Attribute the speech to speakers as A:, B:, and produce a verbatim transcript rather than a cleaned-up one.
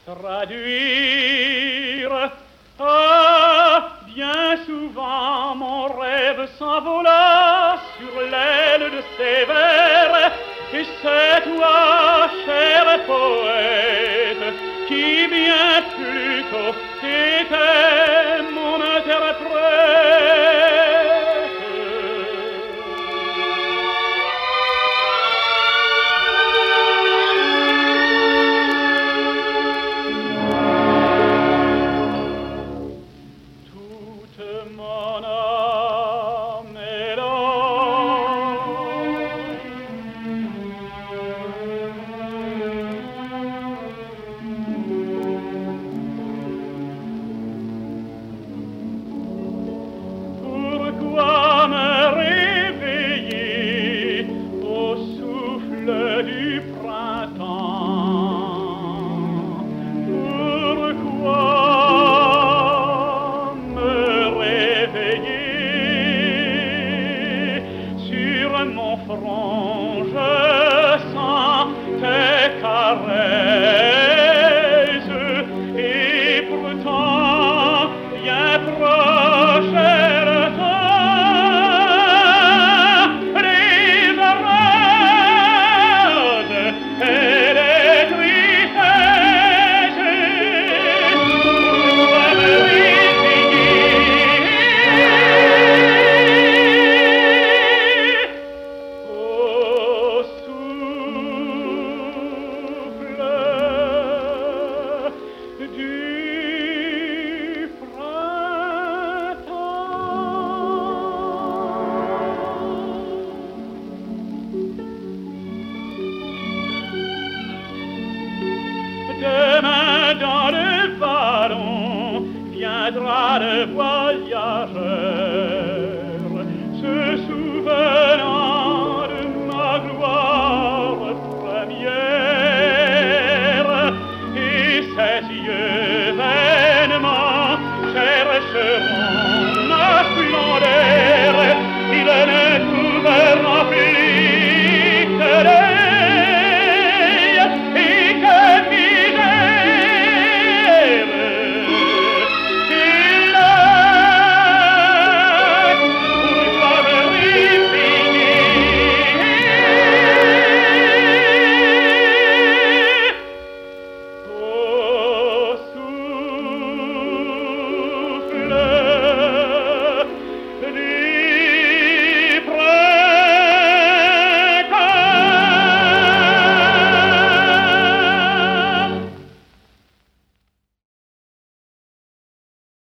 A: traduire. Ah, bien souvent mon rêve s'envola sur l'aile de ces vers, et c'est toi, cher poète, qui bien plus tôt était mon interprète. Demain dans le vallon viendra le voyageur.